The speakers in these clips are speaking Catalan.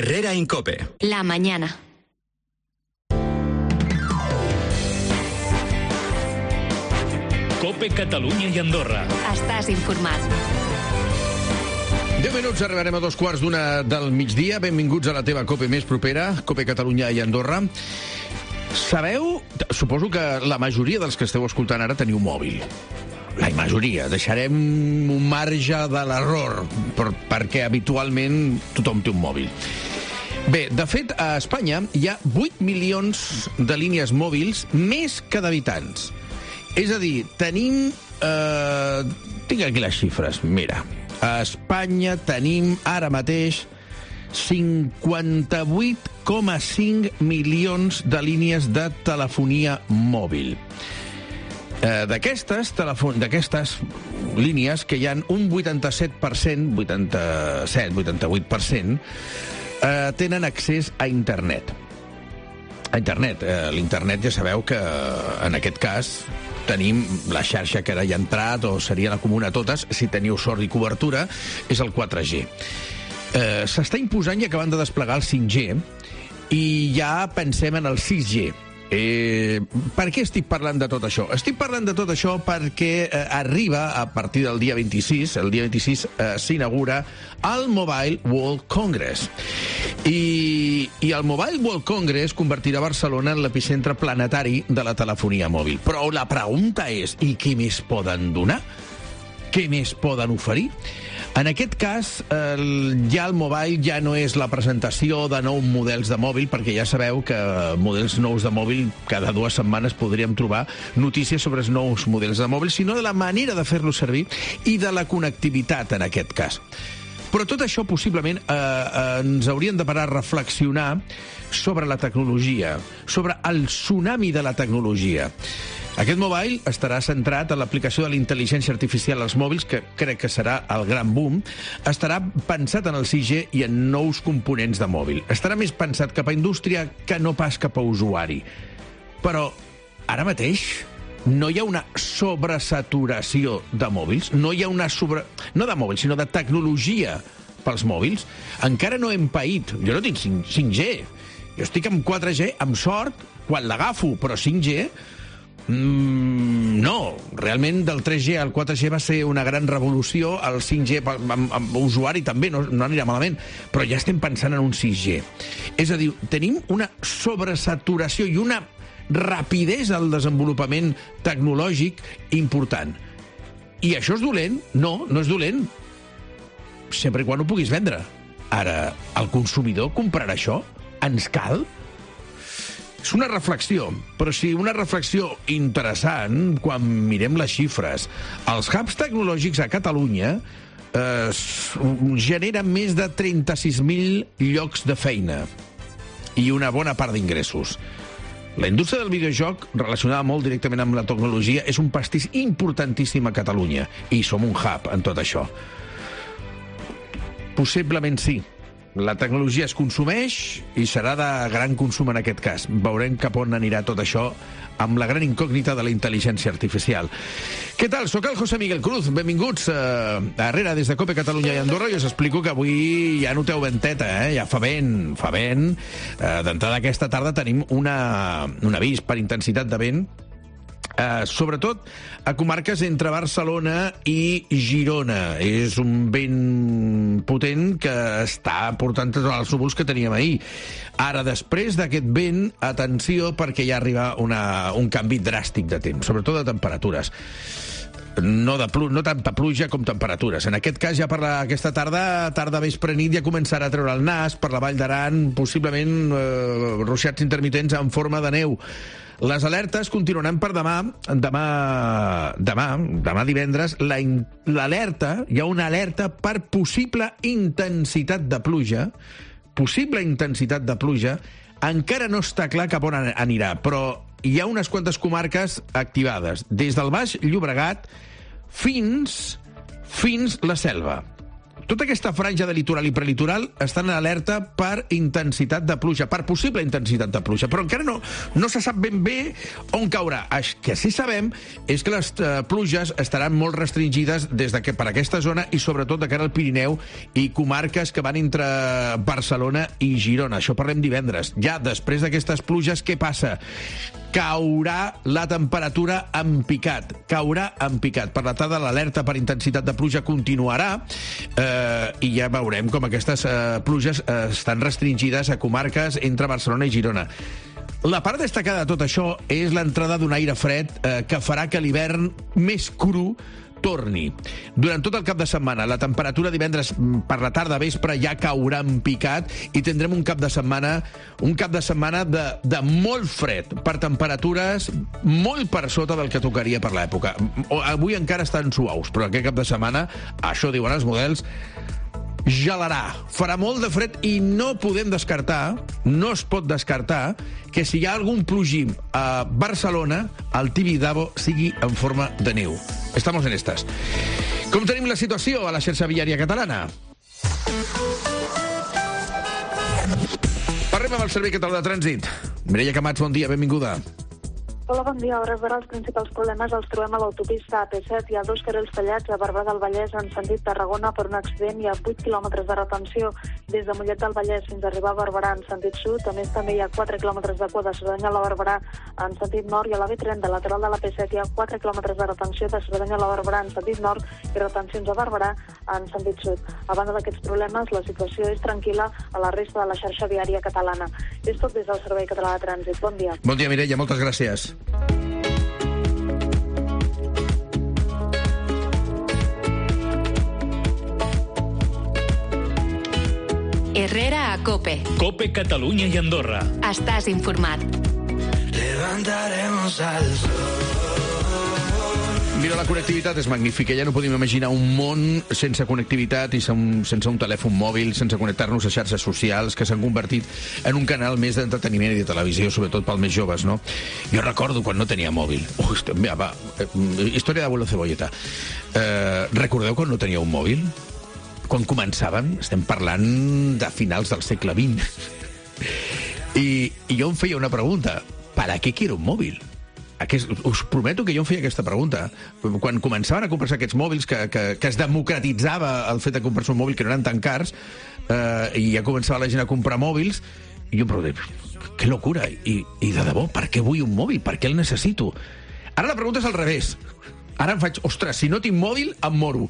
Herrera Incope. La mañana. Cope Catalunya i Andorra. Estàs informat. 10 minuts, arribarem a 2:15 del migdia. Benvinguts a la teva Cope més propera, Cope Catalunya i Andorra. Sabeu, suposo que la majoria dels que esteu escoltant ara teniu mòbil. La majoria. Deixarem un marge de l'error, perquè habitualment tothom té un mòbil. Bé, de fet, a Espanya hi ha 8 milions de línies mòbils més que d'habitants. És a dir, tenim... tinc aquí les xifres, mira. A Espanya tenim ara mateix 58,5 milions de línies de telefonia mòbil. D'aquestes línies, que hi ha un 87%, 88%, tenen accés a internet. L'internet ja sabeu que, en aquest cas, tenim la xarxa que ara hi ha entrat, o seria la comuna a totes, si teniu sort i cobertura, és el 4G. S'està imposant i acabant de desplegar el 5G, i ja pensem en el 6G. Per què estic parlant de tot això? Estic parlant de tot això perquè arriba a partir del dia 26, el dia 26 s'inaugura el Mobile World Congress. I el Mobile World Congress convertirà Barcelona en l'epicentre planetari de la telefonia mòbil. Però la pregunta és, i què més poden donar? Què més poden oferir? En aquest cas, ja el mobile ja no és la presentació de nous models de mòbil, perquè ja sabeu que models nous de mòbil, cada 2 setmanes podríem trobar notícies sobre els nous models de mòbil, sinó de la manera de fer-los servir i de la connectivitat, en aquest cas. Però tot això, possiblement, ens haurien de parar a reflexionar sobre la tecnologia, sobre el tsunami de la tecnologia. Aquest mobile estarà centrat en l'aplicació de la intel·ligència artificial als mòbils, que crec que serà el gran boom. Estarà pensat en el 6G i en nous components de mòbil. Estarà més pensat cap a indústria que no pas cap a usuari. Però, ara mateix, no hi ha una sobresaturació de mòbils, no hi ha una no de mòbils, sinó de tecnologia pels mòbils. Encara no hem paït. Jo no tinc 5G. Jo estic amb 4G, amb sort, quan l'agafo, però 5G... no, realment del 3G al 4G va ser una gran revolució, el 5G amb usuari també no anirà malament, però ja estem pensant en un 6G. És a dir, tenim una sobresaturació i una rapidesa al desenvolupament tecnològic important. I això és dolent? No, no és dolent. Sempre i quan ho puguis vendre. Ara, el consumidor comprarà això? Ens cal? És una reflexió, però sí, una reflexió interessant quan mirem les xifres. Els hubs tecnològics a Catalunya generen més de 36.000 llocs de feina i una bona part d'ingressos. La indústria del videojoc, relacionada molt directament amb la tecnologia, és un pastís importantíssim a Catalunya, i som un hub en tot això. Possiblement sí. La tecnologia es consumeix i serà de gran consum en aquest cas. Veurem cap on anirà tot això amb la gran incògnita de la intel·ligència artificial. Què tal? Soc el José Miguel Cruz. Benvinguts a Herrera des de Cope Catalunya i Andorra, i us explico que avui ja noteu venteta, ja fa vent. D'entrada aquesta tarda tenim un avís per intensitat de vent, sobretot a comarques entre Barcelona i Girona. És un vent potent que està portant tots els núvols que teníem ahir. Ara, després d'aquest vent, atenció, perquè ja arriba un canvi dràstic de temps, sobretot de temperatures. No tanta pluja com temperatures. En aquest cas, ja per aquesta tarda vespre nit, ja començarà a treure el nas per la Vall d'Aran, possiblement ruixats intermitents en forma de neu. Les alertes continuaran per demà divendres. L'alerta, hi ha una alerta per possible intensitat de pluja. Encara no està clar cap on anirà, però hi ha unes quantes comarques activades, des del Baix Llobregat fins la Selva. tota aquesta franja de litoral i prelitoral estan en alerta per intensitat de pluja, per possible intensitat de pluja, però encara no se sap ben bé on caurà. El que sí sabem és que les pluges estaran molt restringides per aquesta zona i sobretot de cara al Pirineu i comarques que van entre Barcelona i Girona. Això parlem divendres. Ja després d'aquestes pluges, què passa? Caurà la temperatura en picat. Caurà en picat. Per la tarda l'alerta per intensitat de pluja continuarà i ja veurem com aquestes pluges estan restringides a comarques entre Barcelona i Girona. La part destacada de tot això és l'entrada d'un aire fred que farà que l'hivern més cru torni. Durant tot el cap de setmana, la temperatura divendres per la tarda vespre ja caurà en picat i tindrem un cap de setmana de molt fred, per temperatures molt per sota del que tocaria per l'època. Avui encara estan suaus, però aquest cap de setmana, això diuen els models, gelarà. Farà molt de fred i no es pot descartar que si hi ha algun plogim a Barcelona, el Tibidabo sigui en forma de neu. Estamos en estas. Com tenim la situació a la xarxa viària catalana? Parlem amb el Servei Català de Trànsit. Mireia Camats, bon dia, benvinguda. Hola, bon dia. A hores d'ara els principals problemes els trobem a l'autopista AP7. Hi ha 2 carrils tallats a Barberà del Vallès en sentit Tarragona per un accident. Hi ha 8 quilòmetres de retenció des de Mollet del Vallès fins a arribar a Barberà en sentit sud. A més, també hi ha 4 quilòmetres de cua de Cerdanyola a Barberà en sentit nord i a la B30, lateral de la P7, hi ha 4 quilòmetres de retenció de Cerdanyola a Barberà en sentit nord i retencions a Barberà en sentit sud. A banda d'aquests problemes, la situació és tranquil·la a la resta de la xarxa viària catalana. És tot des del Servei Català de Trànsit. Bon dia. Bon dia, Mireia, moltes gràcies. Herrera a COPE. COPE Catalunya i Andorra. Estàs informat. Levantaremos al sol. Mira, la connectivitat és magnífica. Ja no podem imaginar un món sense connectivitat i sense un telèfon mòbil, sense connectar-nos a xarxes socials, que s'han convertit en un canal més d'entreteniment i de televisió, sobretot pels més joves, no? Jo recordo quan no tenia mòbil. Història d'abuelo Cebolleta. Recordeu quan no teníeu un mòbil? Quan començàvem, estem parlant de finals del segle XX. I jo em feia una pregunta. ¿Para qué quiero un mòbil? Us prometo que jo em feia aquesta pregunta. Quan començaven a comprar-se aquests mòbils, que es democratitzava el fet de comprar-se un mòbil, que no eren tan cars, i ja començava la gent a comprar mòbils, i jo em pregunto, que locura, i de debò, per què vull un mòbil? Per què el necessito? Ara la pregunta és al revés. Ara em faig, ostres, si no tinc mòbil, em moro.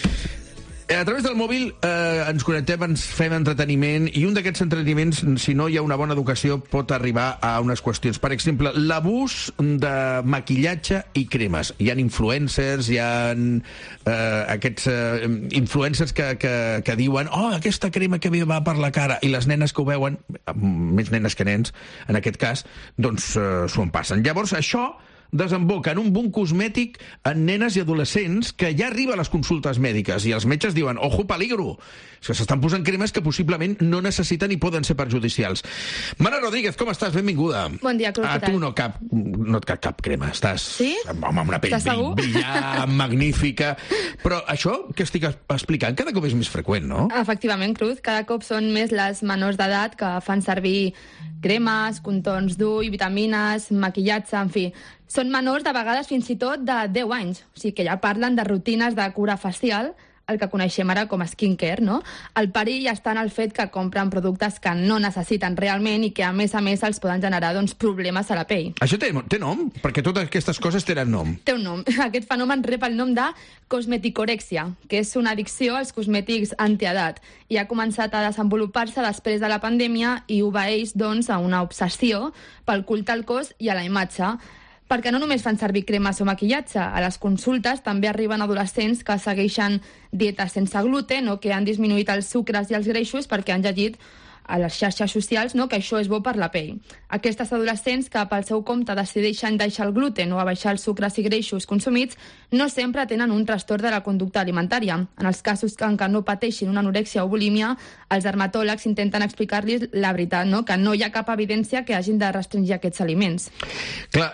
A través del mòbil ens connectem, ens fem entreteniment, i un d'aquests entreteniments, si no hi ha una bona educació, pot arribar a unes qüestions. Per exemple, l'abús de maquillatge i cremes. Hi ha influencers, hi ha aquests influencers que diuen aquesta crema que va per la cara, i les nenes que ho veuen, més nenes que nens, en aquest cas, doncs s'ho en passen. Llavors, això desemboca en un boom cosmètic en nenes i adolescents que ja arriba a les consultes mèdiques i els metges diuen, ojo, peligro, que s'estan posant cremes que possiblement no necessiten i poden ser perjudicials. Mara Rodríguez, com estàs? Benvinguda. Bon dia, Cruz. A tu no et cap crema. Estàs amb una pell brillant, magnífica. Però això que estic explicant cada cop és més freqüent, no? Efectivament, Cruz. Cada cop són més les menors d'edat que fan servir cremes, contorns d'ull, vitamines, maquillatge, en fi. Són menors de vegades fins i tot de 10 anys. O sigui que ja parlen de rutines de cura facial, el que coneixem ara com a skincare, no? El perill està en el fet que compren productes que no necessiten realment i que, a més, els poden generar problemes a la pell. Això té nom? Perquè totes aquestes coses tenen nom. Té un nom. Aquest fenomen rep el nom de cosmeticorèxia, que és una addicció als cosmètics antiedat, i ha començat a desenvolupar-se després de la pandèmia i obeeix, doncs, a una obsessió pel culte al cos i a la imatge, perquè no només fan servir cremes o maquillatge. A les consultes també arriben adolescents que segueixen dietes sense gluten o que han disminuït els sucres i els greixos perquè han llegit a les xarxes socials, no?, que això és bo per la pell. Aquestes adolescents que pel seu compte decideixen deixar el gluten o abaixar els sucres i greixos consumits no sempre tenen un trastorn de la conducta alimentària. En els casos en què no pateixin una anorèxia o bulímia, els dermatòlegs intenten explicar-los la veritat, no?, que no hi ha cap evidència que hagin de restringir aquests aliments. Clar,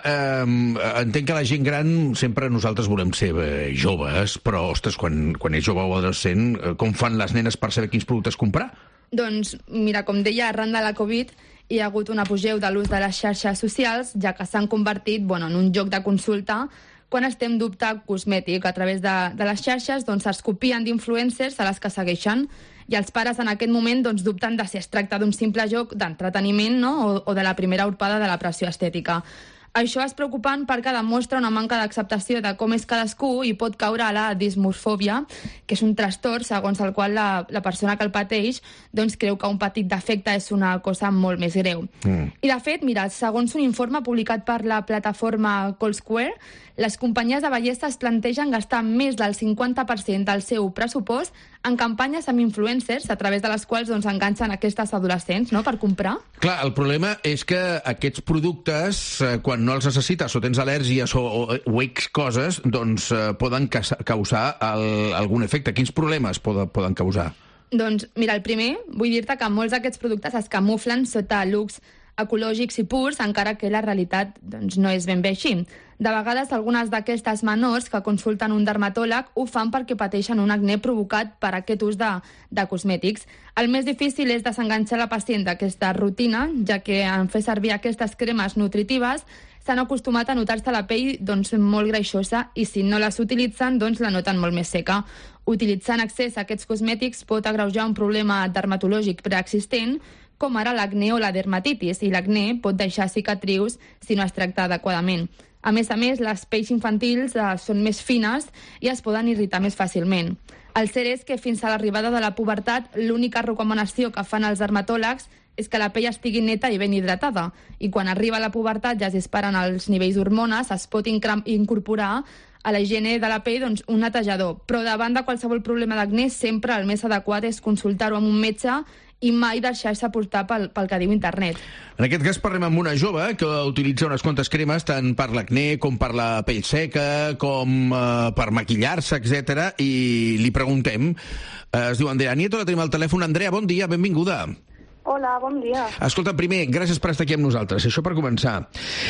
entenc que la gent gran sempre nosaltres volem ser joves, però, ostres, quan és jove o adolescent, com fan les nenes per saber quins productes comprar? Doncs, mira, com deia, arran de la Covid hi ha hagut un apogeu de l'ús de les xarxes socials, ja que s'han convertit en un lloc de consulta quan es té un dubte cosmètic. A través de les xarxes es copien d'influencers a les que segueixen, i els pares en aquest moment dubten de si es tracta d'un simple joc d'entreteniment, no?, o de la primera urpada de la pressió estètica. Això és preocupant perquè demostra una manca d'acceptació de com és cadascú i pot caure a la dismorfòbia, que és un trastorn segons el qual la persona que el pateix creu que un petit defecte és una cosa molt més greu. I de fet, mira, segons un informe publicat per la plataforma Cold Square, les companyies de bellesa es plantegen gastar més del 50% del seu pressupost en campanyes amb influencers, a través de les quals enganxen aquestes adolescents, no?, per comprar. Clar, el problema és que aquests productes, quan no els necessites o tens al·lèrgies o X coses, poden causar algun efecte. Quins problemes poden causar? Doncs, mira, el primer, vull dir-te que molts d'aquests productes es camuflen sota looks ecològics i purs, encara que la realitat no és ben bé així. De vegades, algunes d'aquestes menors que consulten un dermatòleg ho fan perquè pateixen un acné provocat per aquest ús de cosmètics. El més difícil és desenganxar la pacient d'aquesta rutina, ja que en fer servir aquestes cremes nutritives s'han acostumat a notar-se la pell molt greixosa, i si no les utilitzen, la noten molt més seca. Utilitzar en excés aquests cosmètics pot agreujar un problema dermatològic preexistent, com ara l'acné o la dermatitis, i l'acné pot deixar cicatrius si no es tracta adequadament. A més, les pells infantils són més fines i es poden irritar més fàcilment. El cert és que fins a l'arribada de la pubertat, l'única recomanació que fan els dermatòlegs és que la pell estigui neta i ben hidratada, i quan arriba la pubertat ja es disparen els nivells d'hormones, es pot incorporar a la higiene de la pell un netejador. Però davant de qualsevol problema d'acné, sempre el més adequat és consultar-ho amb un metge i mai deixar-se portar pel que diu internet. En aquest cas parlem amb una jove que utilitza unes quantes cremes tant per l'acné com per la pell seca, com per maquillar-se, etc. I li preguntem, es diu Andrea Nieto, la tenim al telèfon. Andrea, bon dia, benvinguda. Hola, bon dia. Escolta, primer, gràcies per estar aquí amb nosaltres, això per començar.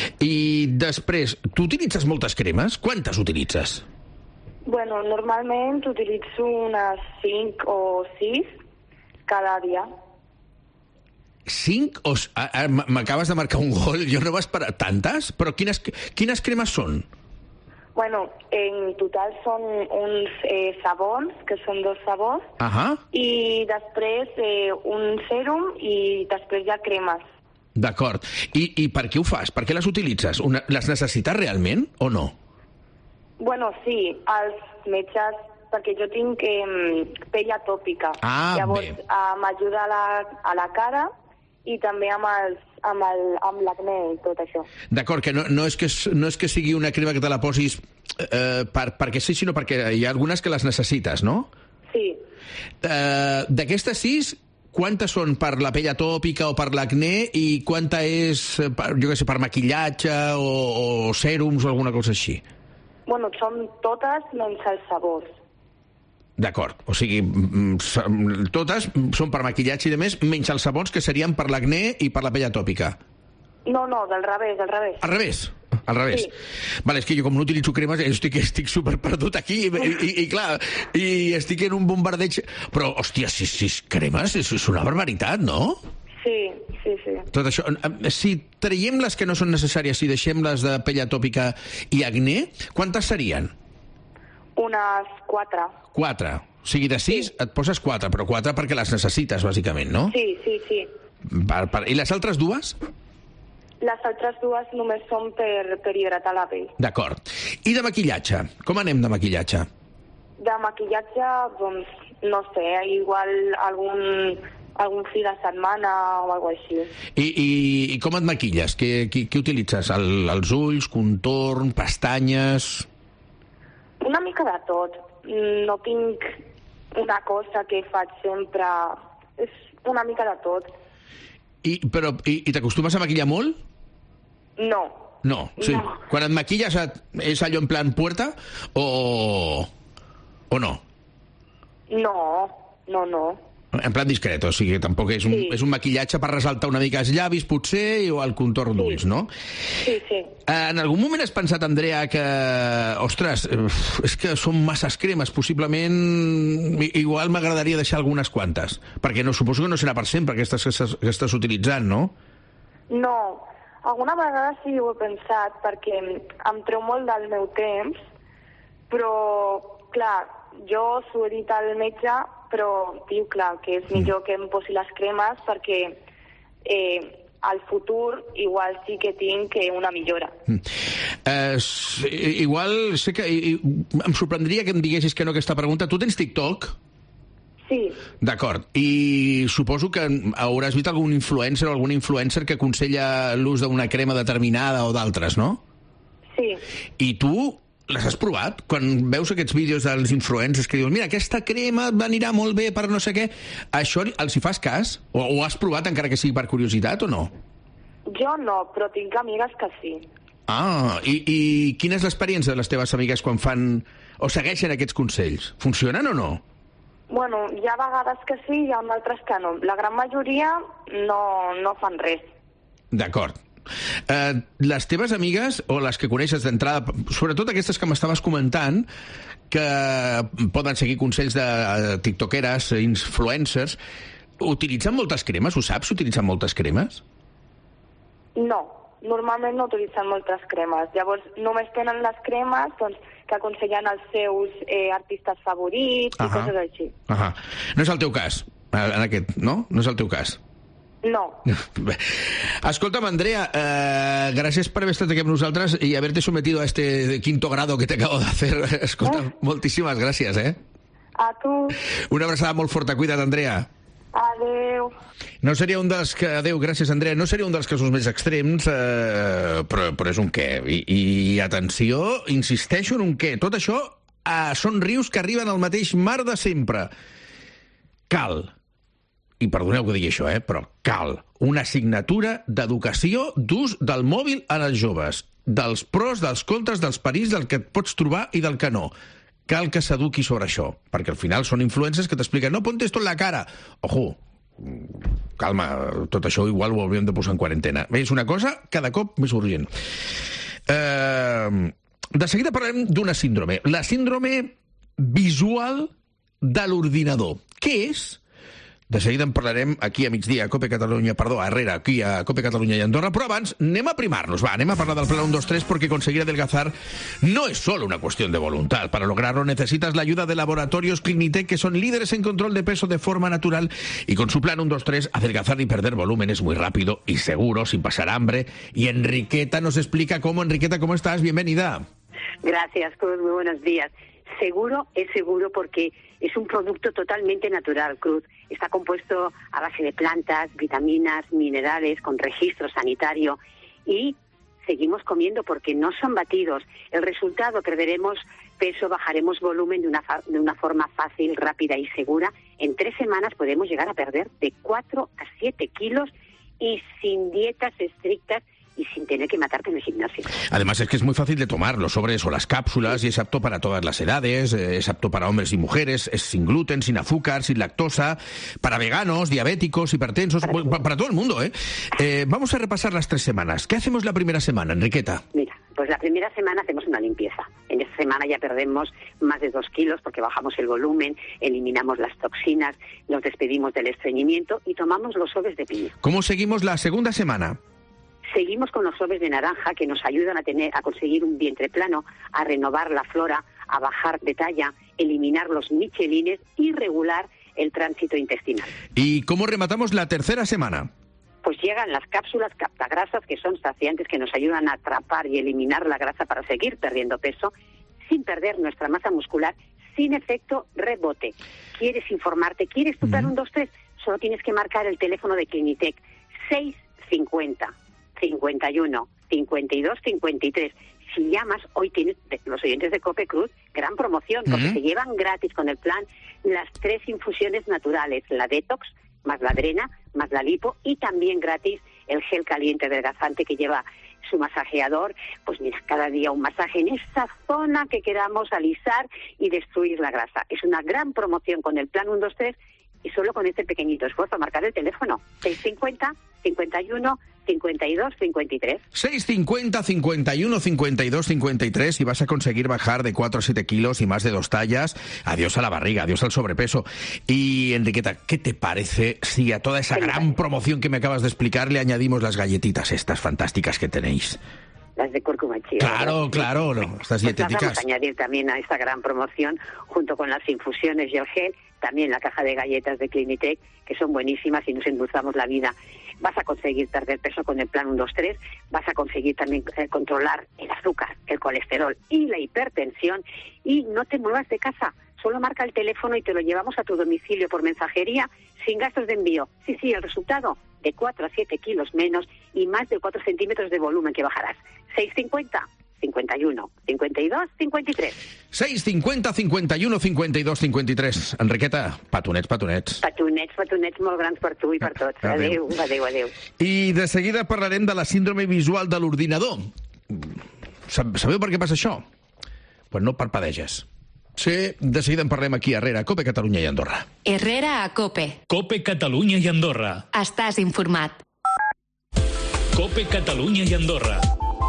I després, tu utilitzes moltes cremes? Quantes utilitzes? Bueno, normalment utilitzo unes 5 o 6 cada dia. 5 o... M'acabes de marcar un gol, jo no vas parar tantes? Però quines cremes són? Bueno, en total són uns sabons, que són 2 sabons, i després un sèrum i després hi ha cremes. D'acord. I per què ho fas? Per què les utilitzes? Les necessites realment o no? Bueno, sí, els metges, perquè jo tinc pell atòpica. Llavors, m'ajuda a la cara i també amb l'acné i tot això. D'acord, que no és que sigui una crema que te la posis perquè sí, sinó perquè hi ha algunes que les necessites, no? Sí. D'aquestes 6, quantes són per la pell atòpica o per l'acné i quanta és, jo què sé, per maquillatge o sèrums o alguna cosa així? Bueno, són totes menys els sabors. D'acord, o sigui, totes són per maquillatge i de més, menys els sabons que serien per l'acné i per la pell atòpica. No, del revés. Al revés? Al revés. Sí. Vale, és que jo com no utilitzo cremes estic super perdut aquí i clar, i estic en un bombardeig. Però, hòstia, 6 cremes és una barbaritat, no? Sí. Tot això, si traiem les que no són necessàries i deixem les de pell atòpica i acné, quantes serien? Unes 4. 4. O sigui, de 6 et poses 4, però 4 perquè les necessites, bàsicament, no? Sí. I les altres 2? Les altres 2 només són per hidratar la pell. D'acord. I de maquillatge? Com anem de maquillatge? De maquillatge, doncs, no sé, igual algun fi de setmana o alguna cosa així. I com et maquilles? Què utilitzes? Els ulls, contorn, pestanyes... Una mica de tot. No tinc una cosa que faig sempre. És una mica de tot. I t'acostumes a maquillar molt? No. No, sí. No. Quan et maquilles és allò en plan puerta o no? No. En plan discret, o sigui, tampoc és un maquillatge per ressaltar una mica els llavis, potser, o el contorn d'ulls, no? Sí. En algun moment has pensat, Andrea, que, ostres, és que són masses cremes, possiblement igual m'agradaria deixar algunes quantes, perquè suposo que no serà per sempre que estàs utilitzant, no? No, alguna vegada sí ho he pensat, perquè em treu molt del meu temps, però, clar, jo s'ho he dit al metge, però diu, clar, que és millor que em posi les cremes perquè al futur igual sí que tinc una millora. Igual sé que em sorprendria que em diguessis que no aquesta pregunta. Tu tens TikTok? Sí. D'acord. I suposo que hauràs vist algun influencer o alguna influencer que aconsella l'ús d'una crema determinada o d'altres, no? Sí. I tu les has provat? Quan veus aquests vídeos dels influencers que diuen mira, aquesta crema anirà molt bé per no sé què, això els hi fas cas? O has provat encara que sigui per curiositat o no? Jo no, però tinc amigues que sí. I quina és l'experiència de les teves amigues quan fan o segueixen aquests consells? Funcionen o no? Bueno, hi ha vegades que sí, hi ha altres que no. La gran majoria no fan res. D'acord. Les teves amigues, o les que coneixes d'entrada, sobretot aquestes que m'estaves comentant, que poden seguir consells de tiktokeres, influencers, utilitzen moltes cremes? Ho saps, utilitzen moltes cremes? No, normalment no utilitzen moltes cremes. Llavors, només tenen les cremes que aconsellen els seus artistes favorits i coses així. No és el teu cas, en aquest, no? No és el teu cas? No. Escolta'm, Andrea, gracias por haber estado aquí con nosotros y haberte sometido a este quinto grado que te acabo de hacer. Escolta, moltíssimes gràcies, A tu. Una abraçada molt forta. Cuida't, Andrea. Adéu. No seria un dels que... Adéu, gràcies, Andrea. No seria un dels casos més extrems, però és un què. I atenció, insisteixo en un què. Tot això són rius que arriben al mateix mar de sempre. Cal, i perdoneu que digui això, però cal una assignatura d'educació d'ús del mòbil en els joves, dels pros, dels contres, dels perills, del que et pots trobar i del que no. Cal que s'eduqui sobre això, perquè al final són influencers que t'expliquen no ponte esto en la cara. Ojo, calma, tot això igual ho hauríem de posar en quarantena. És una cosa cada cop més urgent. De seguida parlem d'una síndrome, la síndrome visual de l'ordinador. Què és? De seguida en parlarem aquí a migdia, a Cope Catalunya, perdó, a Herrera, aquí a Cope Catalunya i Andorra, però abans anem a primar-nos, anem a parlar del plan 1, 2, 3, porque conseguir adelgazar no es solo una cuestión de voluntad. Para lograrlo necesitas la ayuda de Laboratorios Clinitec, que son líderes en control de peso de forma natural, y con su plan 1, 2, 3, adelgazar y perder volumen es muy rápido y seguro, sin pasar hambre. Y Enriqueta nos explica cómo. Enriqueta, ¿cómo estás? Bienvenida. Gracias, Cruz, muy buenos días. Seguro es seguro porque es un producto totalmente natural, Cruz. Está compuesto a base de plantas, vitaminas, minerales, con registro sanitario y seguimos comiendo porque no son batidos. El resultado, perderemos peso, bajaremos volumen de una forma fácil, rápida y segura. En 3 semanas podemos llegar a perder de 4 a 7 kilos y sin dietas estrictas y sin tener que matarte en el gimnasio. Además es que es muy fácil de tomar los sobres o las cápsulas y es apto para todas las edades, es apto para hombres y mujeres, es sin gluten, sin azúcar, sin lactosa, para veganos, diabéticos, hipertensos, para todo el mundo, Vamos a repasar las 3 semanas. ¿Qué hacemos la primera semana, Enriqueta? Mira, pues la primera semana hacemos una limpieza. En esta semana ya perdemos más de 2 kilos porque bajamos el volumen, eliminamos las toxinas, nos despedimos del estreñimiento y tomamos los sobres de piña. ¿Cómo seguimos la segunda semana? Seguimos con los sobres de naranja que nos ayudan a conseguir un vientre plano, a renovar la flora, a bajar de talla, eliminar los michelines y regular el tránsito intestinal. ¿Y cómo rematamos la tercera semana? Pues llegan las cápsulas captagrasas, que son saciantes, que nos ayudan a atrapar y eliminar la grasa para seguir perdiendo peso, sin perder nuestra masa muscular, sin efecto rebote. ¿Quieres informarte? ¿Quieres tu plan 1, 2, 3? Solo tienes que marcar el teléfono de Clinitec, 650 51 52 53. Si llamas, hoy tienes, los oyentes de Cope Cruz, gran promoción, porque se llevan gratis con el plan las 3 infusiones naturales, la Detox, más la Drena, más la lipo, y también gratis el gel caliente adelgazante que lleva su masajeador. Pues mira, cada día un masaje en esa zona que queramos alisar y destruir la grasa. Es una gran promoción con el plan 123 y solo con este pequeñito esfuerzo. Marcar el teléfono 650 51 52 53. 650 51 52 53 y vas a conseguir bajar de 4 a 7 kilos y más de 2 tallas. Adiós a la barriga, adiós al sobrepeso. Y Enriqueta, ¿qué te parece si a toda esa gran promoción que me acabas de explicar le añadimos las galletitas estas fantásticas que tenéis? Las de cúrcuma chía. Claro, no, estas dietéticas. Vamos a añadir también a esta gran promoción, junto con las infusiones y el gel, también la caja de galletas de Clinitec, que son buenísimas y nos endulzamos la vida. Vas a conseguir perder peso con el plan 123, vas a conseguir también controlar el azúcar, el colesterol y la hipertensión, y no te muevas de casa. Solo marca el teléfono y te lo llevamos a tu domicilio por mensajería sin gastos de envío. Sí, el resultado, de 4 a 7 kilos menos y más de 4 centímetros de volumen que bajarás. 650 51 52 53. 650 51 52 53. Enriqueta, petonets. Petonets molt grans per tu i per tots. Adéu. I de seguida parlarem de la síndrome visual de l'ordinador. Sabeu per què passa això? Pues no parpadeges. Sí, de seguida en parlem aquí a Herrera, COPE, Catalunya i Andorra. Herrera a COPE. COPE, Catalunya i Andorra. Estàs informat. COPE, Catalunya i Andorra.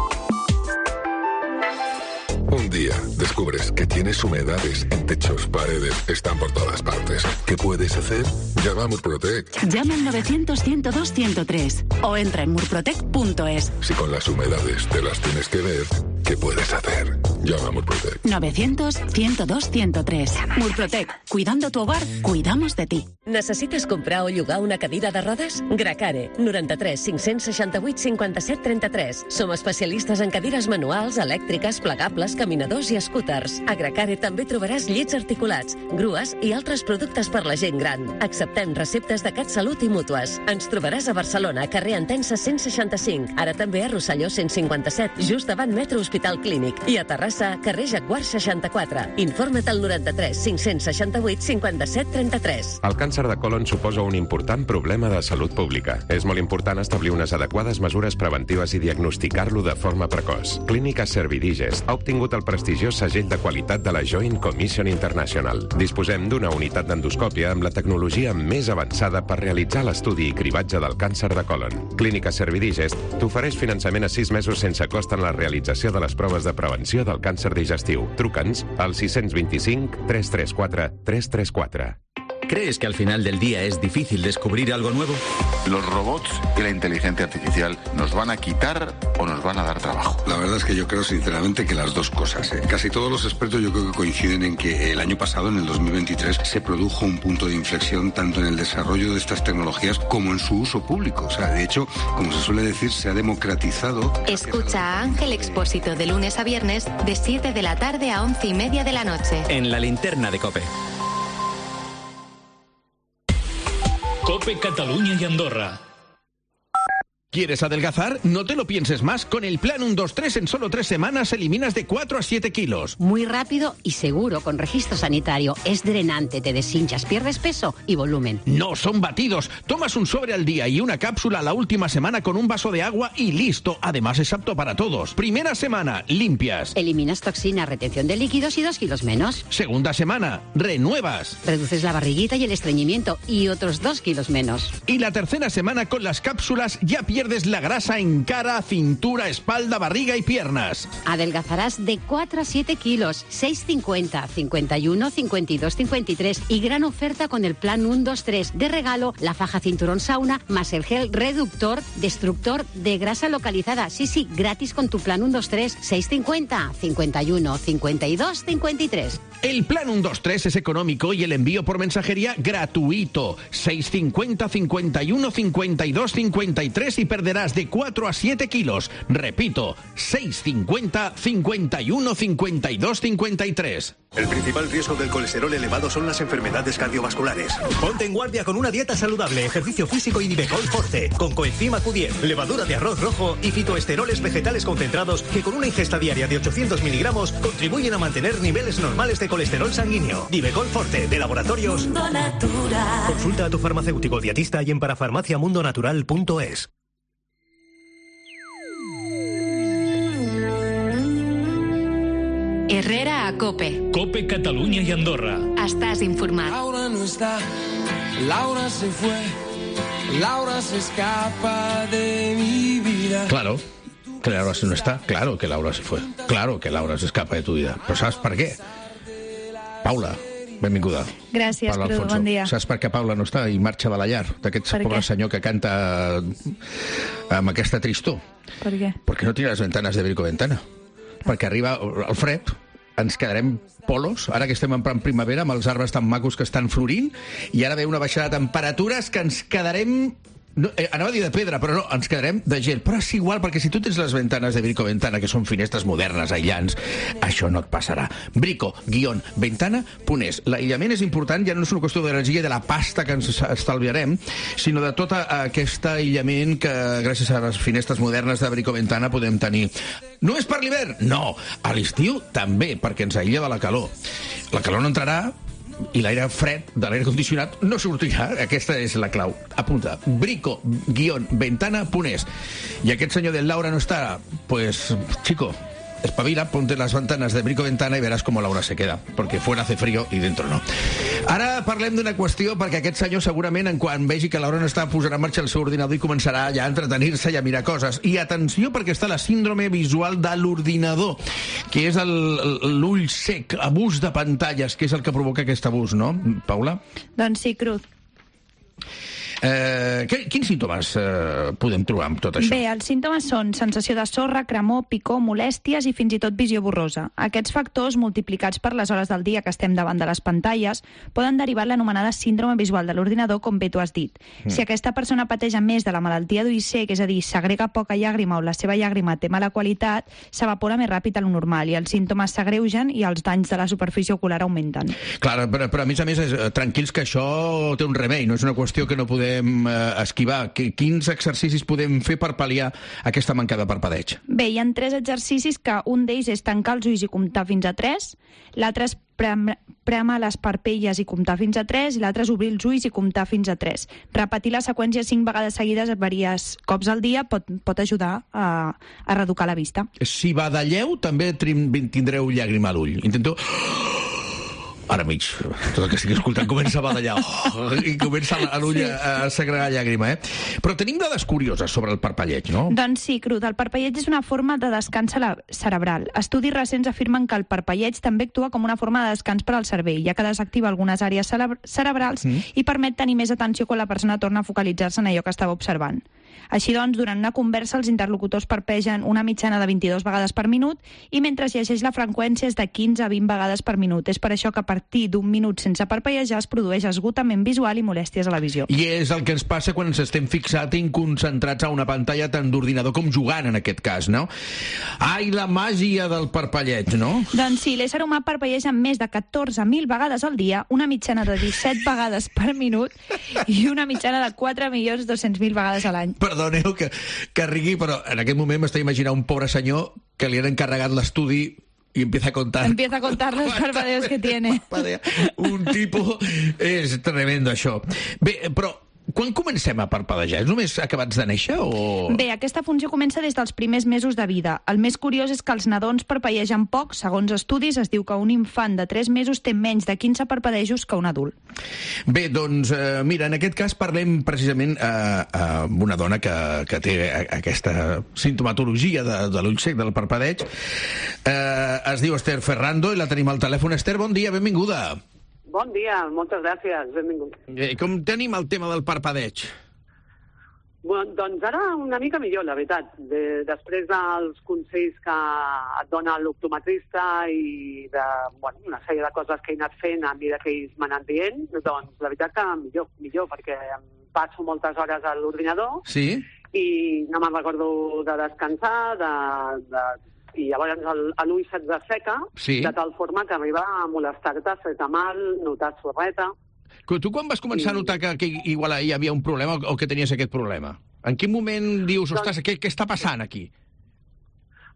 Un día descubres que tienes humedades en techos, paredes, están por todas partes. ¿Qué puedes hacer? Llama a Murprotec. Llama al 900-102-103 o entra en murprotec.es. Si con las humedades te las tienes que ver, ¿qué puedes hacer? Llama a Murprotec. 900-102-103. Murprotec. Cuidando tu hogar, cuidamos de ti. Necessites comprar o llogar una cadira de rodes? Gracare, 93 568 57 33. Som especialistes en cadires manuals, elèctriques, plegables, caminadors i scooters. A Gracare també trobaràs llits articulats, grues i altres productes per la gent gran. Acceptem receptes de CatSalut i mútues. Ens trobaràs a Barcelona, carrer Entença 165, ara també a Rosselló 157, just davant Metro Hospital Clínic, i a Terrassa, carrer Jaguar 64. Informa't al 93 568 57 33. El càncer de colon suposa un important problema de salut pública. És molt important establir unes adequades mesures preventives i diagnosticar-lo de forma precoç. Clínica Servidigest ha obtingut el prestigiós segell de qualitat de la Joint Commission International. Disposem d'una unitat d'endoscòpia amb la tecnologia més avançada per realitzar l'estudi i cribatge del càncer de colon. Clínica Servidigest t'ofereix finançament a 6 mesos sense cost en la realització de les proves de prevenció del càncer digestiu. Truca'ns al 625 334 334. ¿Crees que al final del día es difícil descubrir algo nuevo? Los robots y la inteligencia artificial nos van a quitar o nos van a dar trabajo. La verdad es que yo creo sinceramente que las dos cosas. Casi todos los expertos yo creo que coinciden en que el año pasado, en el 2023, se produjo un punto de inflexión tanto en el desarrollo de estas tecnologías como en su uso público. O sea, de hecho, como se suele decir, se ha democratizado. Escucha a Ángel Expósito de lunes a viernes de 7 de la tarde a 11:30 de la noche. En la linterna de COPE. COPE, Catalunya i Andorra. ¿Quieres adelgazar? No te lo pienses más. Con el plan 123 en solo 3 semanas eliminas de 4 a 7 kilos. Muy rápido y seguro, con registro sanitario. Es drenante, te deshinchas, pierdes peso y volumen. No son batidos. Tomas un sobre al día y una cápsula la última semana con un vaso de agua y listo. Además es apto para todos. Primera semana, limpias. Eliminas toxinas, retención de líquidos y 2 kilos menos. Segunda semana, renuevas. Reduces la barriguita y el estreñimiento y otros 2 kilos menos. Y la tercera semana con las cápsulas ya pierdes la grasa en cara, cintura, espalda, barriga y piernas. Adelgazarás de 4 a 7 kilos. 650 51 52 53. Y gran oferta con el plan 123. De regalo, la faja cinturón sauna más el gel reductor destructor de grasa localizada. Sí, gratis con tu plan 123. 650 51 52 53. El plan 123 es económico y el envío por mensajería gratuito. 650 51 52 53 y perderás de 4 a 7 kilos. Repito, 650 51 52 53. El principal riesgo del colesterol elevado son las enfermedades cardiovasculares. Ponte en guardia con una dieta saludable, ejercicio físico y Nivecol Forte, con coenzima Q10, levadura de arroz rojo y fitoesteroles vegetales concentrados que con una ingesta diaria de 800 miligramos contribuyen a mantener niveles normales de de colesterol sanguíneo. Divecol Forte, de Laboratorios Mundo Natural. Consulta a tu farmacéutico dietista y en parafarmaciamundonatural.es. Herrera a COPE. COPE Catalunya i Andorra. Estàs informat. Laura no está, Laura se fue, Laura se escapa de mi vida. Claro, que Laura no está, claro que Laura se fue, claro que Laura se escapa de tu vida. Però saps per què? Paula, benvinguda. Gràcies, Cruz, bon dia. Saps per què Paula no està i marxa de la llar? D'aquest pobre senyor que canta amb aquesta tristor. Per què? Perquè no tiene les ventanas de Brico Ventana. Perquè arriba el fred, ens quedarem polos, ara que estem en primavera, amb els arbres tan macos que estan florint, i ara ve una baixada de temperatures que ens quedarem... No, anava a dir de pedra, però no, ens quedarem de gel. Però és igual, perquè si tu tens les ventanes de Brico Ventana, que són finestres modernes, aïllants, això no et passarà. Brico-ventana.es. L'aïllament és important, ja no és una qüestió d'energia de la pasta que ens estalviarem, sinó de tot aquest aïllament que, gràcies a les finestres modernes de Brico Ventana, podem tenir. No és per l'hivern? No. A l'estiu també, perquè ens aïlla de la calor. La calor no entrarà, i l'aire fred de l'aire condicionat no sortirà. Aquesta és la clau. Apunta, brico-ventana.es. I aquest senyor del Laura no està, pues, chico, espabila, ponte las ventanas de Brico Ventana y verás cómo Laura se queda, porque fuera hace frío y dentro no. Ara parlem d'una qüestió, perquè aquest senyor segurament, en quan vegi que Laura no està, posarà en marxa el seu ordinador i començarà ja a entretenir-se i a mirar coses. I atenció, perquè està la síndrome visual de l'ordinador, que és l'ull sec, abús de pantalles, que és el que provoca aquest abús, no, Paula? Doncs sí, Cruz. Quins símptomes podem trobar amb tot això? Bé, els símptomes són sensació de sorra, cremor, picor, molèsties i fins i tot visió borrosa. Aquests factors, multiplicats per les hores del dia que estem davant de les pantalles, poden derivar l'anomenada síndrome visual de l'ordinador, com bé tu has dit. Si aquesta persona pateix a més de la malaltia d'ull sec, és a dir, s'agrega poca llàgrima o la seva llàgrima té mala qualitat, s'evapora més ràpid a lo normal i els símptomes s'agreugen i els danys de la superfície ocular augmenten. Clar, però a més, tranquils que això té un remei, no és una qüestió que no podem esquivar. Quins exercicis podem fer per pal·liar aquesta manca de parpadeig? Bé, hi ha 3 exercicis que un d'ells és tancar els ulls i comptar fins a 3, l'altre és premar les parpelles i comptar fins a 3 i l'altre és obrir els ulls i comptar fins a 3. Repetir la seqüència 5 vegades seguides diversos cops al dia pot ajudar a reeducar la vista. Si badalleu, també tindreu llàgrima a l'ull. Intento... Ara mig, tot el que estic escoltant comença a badallar i comença a l'ull a segregar llàgrima, Però tenim dades curioses sobre el parpelleig, no? Doncs sí, Cruz, el parpelleig és una forma de descans cerebral. Estudis recents afirmen que el parpelleig també actua com una forma de descans per al cervell, ja que desactiva algunes àrees cerebrals i permet tenir més atenció quan la persona torna a focalitzar-se en allò que estava observant. Així doncs, durant una conversa, els interlocutors parpegen una mitjana de 22 vegades per minut i mentre llegeix la freqüència és de 15 a 20 vegades per minut. És per això que a partir d'un minut sense parpellejar es produeix esgotament visual i molèsties a la visió. I és el que ens passa quan ens estem fixats i concentrats a una pantalla tant d'ordinador com jugant, en aquest cas, no? Ai, la màgia del parpelleig, no? Doncs sí, l'ésser humà parpelleja més de 14.000 vegades al dia, una mitjana de 17 vegades per minut i una mitjana de 4.200.000 vegades a l'any. Perdoneu que rigui, però en aquest moment m'està imaginant un pobre senyor que li han encarregat l'estudi y empieza a contar los parpadeos que tiene. Un tipo... És tremendo, això. Bé, però quan comencem a parpadejar? És només acabats de néixer o...? Bé, aquesta funció comença des dels primers mesos de vida. El més curiós és que els nadons parpellegen poc. Segons estudis, es diu que un infant de 3 mesos té menys de 15 parpadejos que un adult. Bé, doncs, mira, en aquest cas parlem precisament amb una dona que té aquesta sintomatologia de l'ull sec, del parpadeig. Es diu Esther Ferrando i la tenim al telèfon. Esther, bon dia, benvinguda. Bon dia, moltes gràcies, benvingut. Com tenim el tema del parpadeig? Bueno, doncs ara una mica millor, la veritat. Després dels consells que et dona l'optometrista i una sèrie de coses que he anat fent a mesura que ells m'han anat dient, doncs la veritat que millor, perquè em passo moltes hores a l'ordinador i no me'n recordo de descansar, i llavors l'ull se't desseca, de tal forma que arriba a molestar-te, fer-te mal, notar sorreta. Tu quan vas començar a notar que igual hi havia un problema o que tenies aquest problema? En quin moment dius, ostres, què està passant aquí?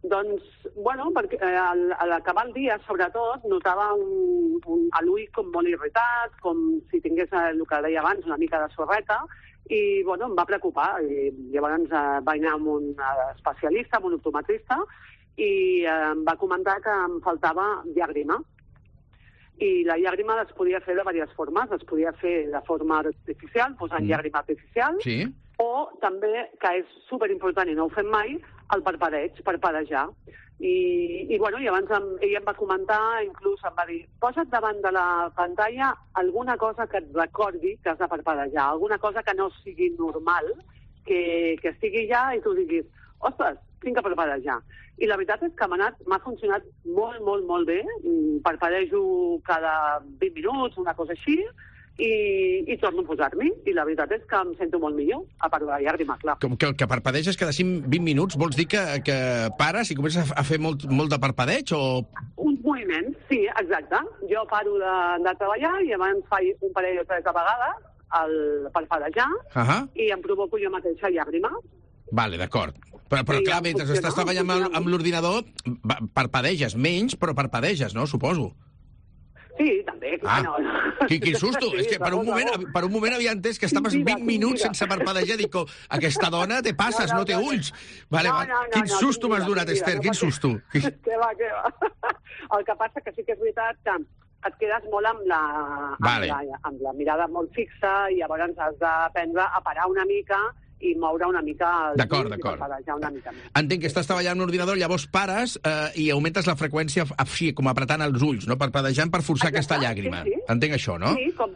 Doncs, bueno, perquè a l'acabar el dia, sobretot, notava a l'ull com molt irritat, com si tingués el que deia abans, una mica de sorreta, i, bueno, em va preocupar. I llavors vaig anar amb un especialista, amb un optometrista, i em va comentar que em faltava llàgrima. I la llàgrima es podia fer de diverses formes. Es podia fer de forma artificial, posant llàgrima artificial, o també, que és superimportant i no ho fem mai, el parpadeig, parpadejar. I bueno, i abans ella em va comentar, inclús em va dir, posa't davant de la pantalla alguna cosa que et recordi que has de parpadejar, alguna cosa que no sigui normal, que estigui allà i tu diguis, ostres, tinc que parpadejar. I la veritat és que m'ha funcionat molt, molt, molt bé. Parpadejo cada 20 minuts, una cosa així, i torno a posar-m'hi. I la veritat és que em sento molt millor, a part de la llàgrima, clar. Com que parpadeges cada 20 minuts, vols dir que pares i comences a fer molt de parpadeig, o...? Uns moviments, sí, exacte. Jo paro de treballar i abans faig un parell o tres de vegades el parpadejar i em provoco jo mateixa llàgrima. Vale, d'acord. Però clar, mentre estàs treballant amb l'ordinador, parpadeges menys, però parpadeges, no? Suposo. Sí, també, clar. Quin susto! És que per un moment havia entès que estaves 20 minuts sense parpadejar. Dic, aquesta dona te passes, no té ulls. Quin susto m'has donat, Esther, quin susto. Què va. El que passa que sí que és veritat que et quedes molt amb la mirada molt fixa i llavors has d'aprendre a parar una mica i moure una mica els ulls i parpadejar una mica més. Entenc que estàs treballant amb l'ordinador, llavors pares i augmentes la freqüència així, com apretant els ulls, no? Parpadejant per forçar aquesta llàgrima. Entenc això, no? Sí, com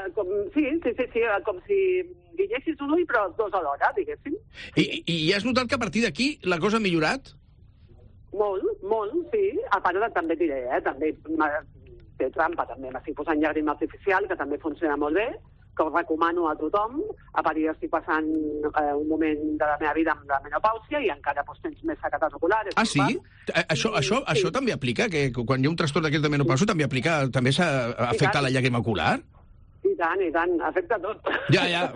si guinyessis un ull, però dos alhora, diguéssim. I has notat que a partir d'aquí la cosa ha millorat? Molt, sí. A part també diré, també té trampa, també m'estic posant llàgrima artificial, que també funciona molt bé, que ho recomano a tothom. A part, jo estic passant un moment de la meva vida amb la menopàusia i encara tens més sequedat ocular. Ah, sí? Això també aplica? Que quan hi ha un trastorn d'aquest de menopàusia també s'afecta la llàgrima ocular? I tant, afecta tot. Ja.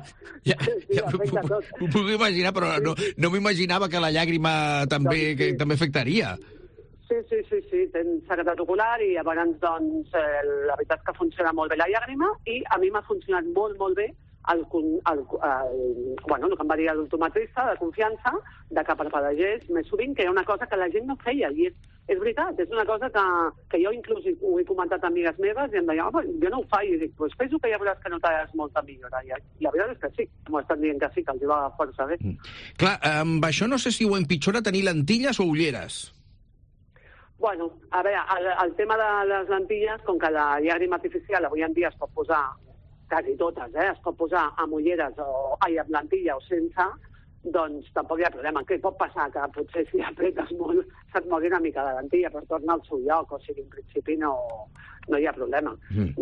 Ho puc imaginar, però no m'imaginava que la llàgrima també afectaria. Sí, tens sequedat ocular i llavors, doncs, la veritat és que funciona molt bé la llàgrima i a mi m'ha funcionat molt, molt bé el que em va dir l'optometrista de confiança, de que parpadegés més sovint, que era una cosa que la gent no feia, i és veritat, és una cosa que jo inclús ho he comentat a amigues meves i em deia, jo no ho faig, i dic, doncs fes-ho que ja veuràs que notaràs molta millora, i la veritat és que sí, m'ho estan dient que sí, que els va força bé. Clar, amb això no sé si ho empitjora tenir lentilles o ulleres. Bueno, a veure, el tema de les lentilles, com que la llàgrima artificial avui en dia es pot posar, quasi totes, es pot posar amb ulleres amb lentilla o sense, doncs tampoc hi ha problema. Què pot passar? Que potser si apretes molt se't mogui una mica de lentilla, però torna al seu lloc, o sigui, en principi no hi ha problema.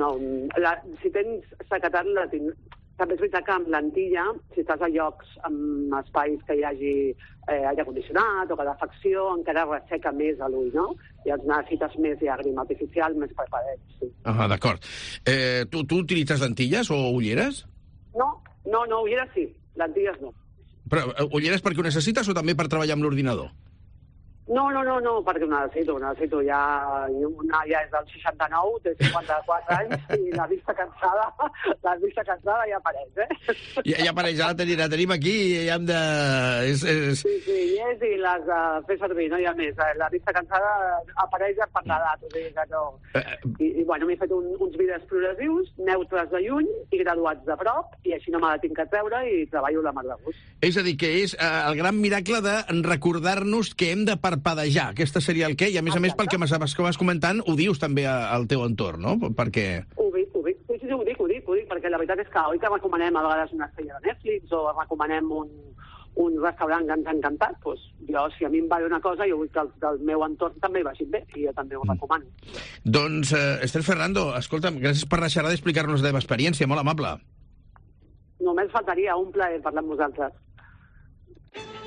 Si tens sequedat, també és veritat que amb lentilla, si estàs a llocs amb espais que hi hagi aire condicionat o calefacció, encara resseca més l'ull, no? I els necessites més llàgrima artificial, més parpadeig, sí. D'acord. Tu utilitzes lentilles o ulleres? No, ulleres sí, lentilles no. Però ulleres perquè ho necessites o també per treballar amb l'ordinador? No, perquè ho necessito. Ja és del 69, té 54 anys, i la vista cansada ja apareix, Ja apareix, la tenim aquí i ja hem de... Sí, i les de fer servir, no hi ha més. La vista cansada apareix per l'edat, o sigui que no... I bueno, m'he fet uns vídeos progressius, neutres de lluny i graduats de prop, i així no me la tinc que treure i treballo la mar de gust. És a dir, que és el gran miracle de recordar-nos que hem de parpadejar. Aquesta seria el què, i a més, pel que vas comentant, ho dius també al teu entorn, no? Perquè... Ho dic, perquè la veritat és que oi que recomanem a vegades una sèrie de Netflix o recomanem un restaurant que ens ha encantat, doncs jo, si a mi em va bé una cosa, jo vull que els del meu entorn també hi vagin bé, i jo també ho recomano. Doncs, Esther Ferrando, escolta'm, gràcies per la xerrada i explicar-nos la teva experiència, molt amable. Només faltaria, un plaer parlar amb vosaltres.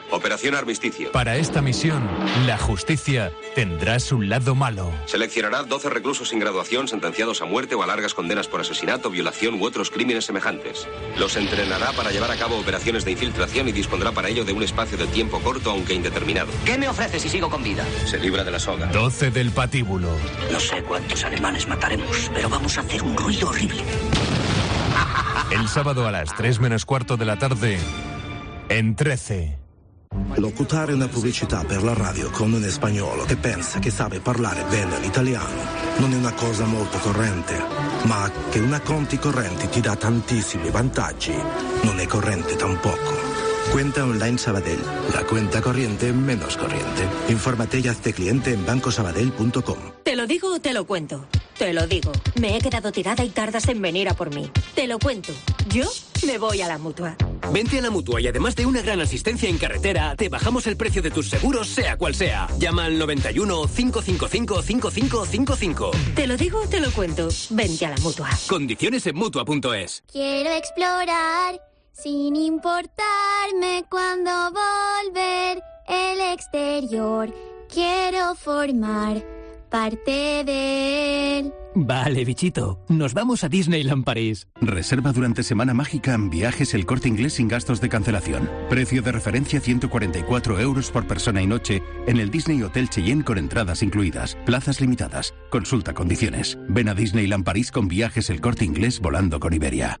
Operación Armisticio. Para esta misión, la justicia tendrá su lado malo. Seleccionará 12 reclusos sin graduación sentenciados a muerte o a largas condenas por asesinato, violación u otros crímenes semejantes. Los entrenará para llevar a cabo operaciones de infiltración y dispondrá para ello de un espacio de tiempo corto aunque indeterminado. ¿Qué me ofrece si sigo con vida? Se libra de la soga. 12 del patíbulo. No sé cuántos alemanes mataremos, pero vamos a hacer un ruido horrible. El sábado a las 3 menos cuarto de la tarde, en 13. Locutare una pubblicità per la radio con un spagnolo che pensa che sabe parlare bene l'italiano non è una cosa molto corrente, ma che una conti correnti ti dà tantissimi vantaggi non è corrente tampoco. Cuenta online Sabadell, la cuenta corriente menos corriente. Infórmate y hazte cliente en bancosabadell.com. ¿Te lo digo o te lo cuento? Te lo digo. Me he quedado tirada y tardas en venir a por mí. Te lo cuento. Yo me voy a la Mutua. Vente a la Mutua y además de una gran asistencia en carretera, te bajamos el precio de tus seguros, sea cual sea. Llama al 91 555 5555. Te lo digo o te lo cuento. Vente a la Mutua. Condiciones en Mutua.es. Quiero explorar sin importarme cuándo volver el exterior. Quiero formar parte de él. Vale, bichito. Nos vamos a Disneyland París. Reserva durante Semana Mágica en Viajes El Corte Inglés sin gastos de cancelación. Precio de referencia 144 euros por persona y noche en el Disney Hotel Cheyenne con entradas incluidas. Plazas limitadas. Consulta condiciones. Ven a Disneyland París con Viajes El Corte Inglés volando con Iberia.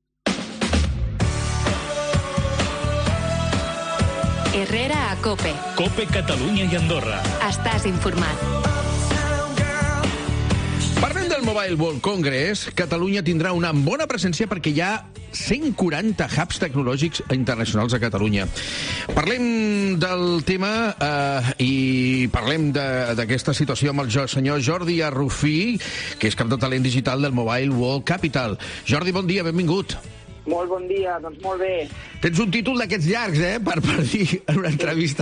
Herrera a COPE. COPE Catalunya i Andorra. Estàs informat. Parlem del Mobile World Congress. Catalunya tindrà una bona presència perquè hi ha 140 hubs tecnològics internacionals a Catalunya. Parlem del tema i parlem d'aquesta situació amb el senyor Jordi Arrufí, que és cap de talent digital del Mobile World Capital. Jordi, bon dia, benvingut. Molt bon dia, doncs molt bé. Tens un títol d'aquests llargs, per dir en una entrevista.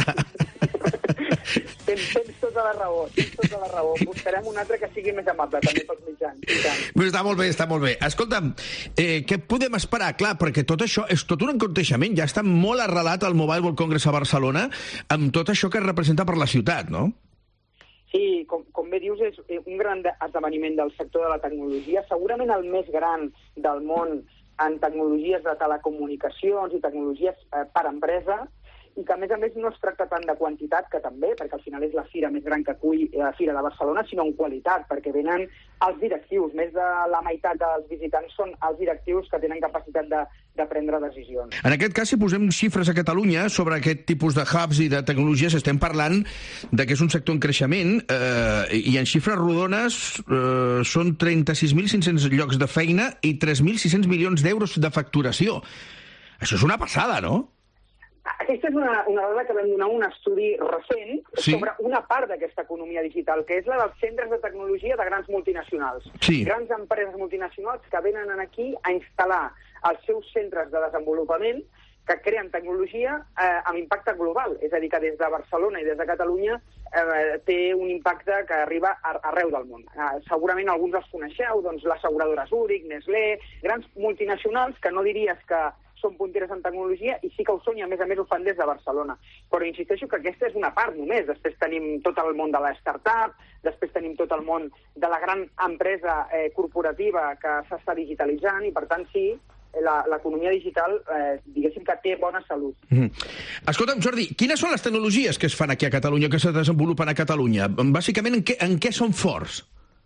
Tens tota la raó. Buscarem un altre que sigui més amable, també pels mitjans. Està molt bé. Escolta'm, què podem esperar? Clar, perquè tot això és tot un aconteixement. Ja està molt arrelat al Mobile World Congress a Barcelona amb tot això que representa per la ciutat, no? Sí, com bé dius, és un gran esdeveniment del sector de la tecnologia, segurament el més gran del món en tecnologies de telecomunicacions i tecnologies per empresa, i que, a més, no es tracta tant de quantitat, que també, perquè al final és la fira més gran que acull la Fira de Barcelona, sinó en qualitat, perquè venen els directius. Més de la meitat dels visitants són els directius que tenen capacitat de prendre decisions. En aquest cas, si posem xifres a Catalunya sobre aquest tipus de hubs i de tecnologies, estem parlant de que és un sector en creixement, i en xifres rodones són 36.500 llocs de feina i 3.600 milions d'euros de facturació. Això és una passada, no? Aquesta és una dada que vam donar un estudi recent sobre una part d'aquesta economia digital, que és la dels centres de tecnologia de grans multinacionals. Sí. Grans empreses multinacionals que venen aquí a instal·lar els seus centres de desenvolupament que creen tecnologia amb impacte global. És a dir, que des de Barcelona i des de Catalunya té un impacte que arriba arreu del món. Segurament alguns els coneixeu, doncs l'asseguradora Zurich, Nestlé, grans multinacionals que no diries que són punteres en tecnologia i sí que ho són i a més ho fan des de Barcelona. Però insisteixo que aquesta és una part només. Després tenim tot el món de la startup, després tenim tot el món de la gran empresa corporativa que s'està digitalitzant i per tant sí, l'economia digital diguéssim que té bona salut. Escolta'm, Jordi, quines són les tecnologies que es fan aquí a Catalunya, que se desenvolupen a Catalunya? Bàsicament, en què són forts?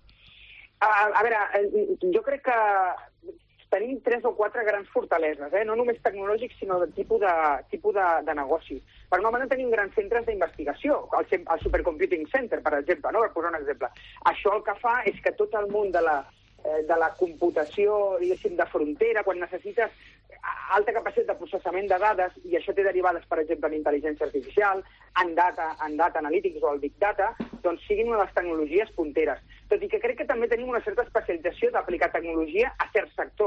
A veure, jo crec que tenim 3 o 4 grans fortaleses, no només tecnològics, sinó de tipus de negoci. Per una banda tenim grans centres d'investigació, el Supercomputing Center, per exemple, per posar un exemple. Això el que fa és que tot el món de la computació, diguéssim, de frontera, quan necessites alta capacitat de processament de dades, i això té derivades, per exemple, en intel·ligència artificial, en data analytics o el big data, doncs siguin una de les tecnologies punteres. Tot i que crec que també tenim una certa especialització d'aplicar tecnologia a certs sectors.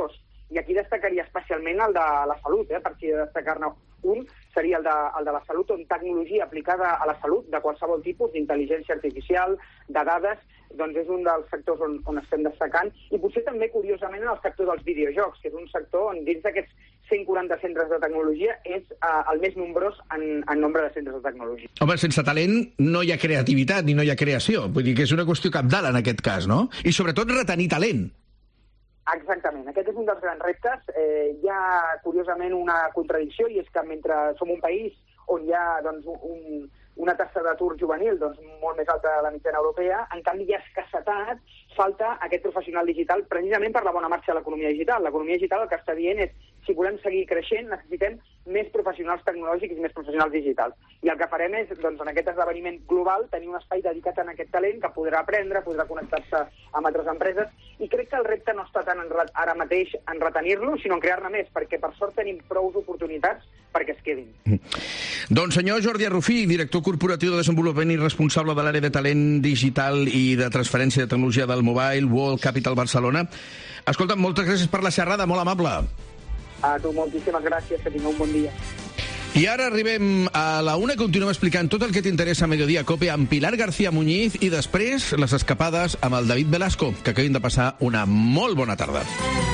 i aquí destacaria especialment el de la salut, per si de destacar-ne un, seria el de la salut, on tecnologia aplicada a la salut de qualsevol tipus, d'intel·ligència artificial, de dades, doncs és un dels sectors on estem destacant, i potser també, curiosament, en el sector dels videojocs, que és un sector on dins d'aquests 140 centres de tecnologia és el més nombrós en nombre de centres de tecnologia. Home, sense talent no hi ha creativitat ni no hi ha creació. Vull dir que és una qüestió cabdal en aquest cas, no? I sobretot retenir talent. Exactament. Aquest és un dels grans reptes. Hi ha, curiosament, una contradicció, i és que mentre som un país on hi ha doncs, una taxa d'atur juvenil doncs, molt més alta de la mitjana europea, en canvi hi ha escassetat, falta aquest professional digital precisament per la bona marxa de l'economia digital. L'economia digital el que està dient és si volem seguir creixent necessitem més professionals tecnològics i més professionals digitals. I el que farem és, doncs, en aquest esdeveniment global, tenir un espai dedicat a aquest talent que podrà aprendre, podrà connectar-se amb altres empreses, i crec que el repte no està tant ara mateix en retenir-lo, sinó en crear-ne més, perquè per sort tenim prou oportunitats perquè es quedin. Doncs senyor Jordi Arrufí, director corporatiu de desenvolupament i responsable de l'àrea de talent digital i de transferència de tecnologia del Mobile World Capital Barcelona. Escolta, moltes gràcies per la xerrada, molt amable. A tu, moltíssimes gràcies, que tingueu un bon dia. I ara arribem a la una, continuem explicant tot el que t'interessa a Mediodía Cope amb Pilar García Muñiz i després les escapades amb el David Velasco, que acabin de passar una molt bona tarda.